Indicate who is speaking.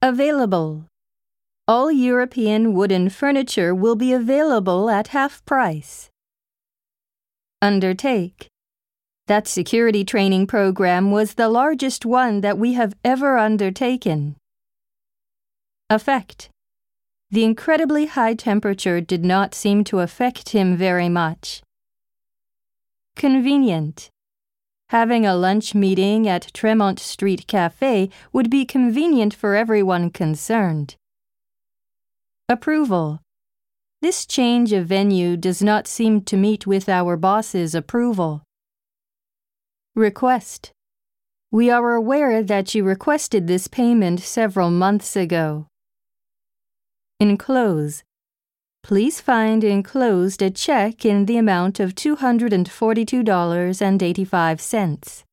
Speaker 1: Available. All European wooden furniture will be available at half price. Undertake. That security training program was the largest one that we have ever undertaken. Effect. The incredibly high temperature did not seem to affect him very much. Convenient. Having a lunch meeting at Tremont Street Cafe would be convenient for everyone concerned. Approval. This change of venue does not seem to meet with our boss's approval. Request. We are aware that you requested this payment several months ago. Enclose. Please find enclosed a check in the amount of $242.85.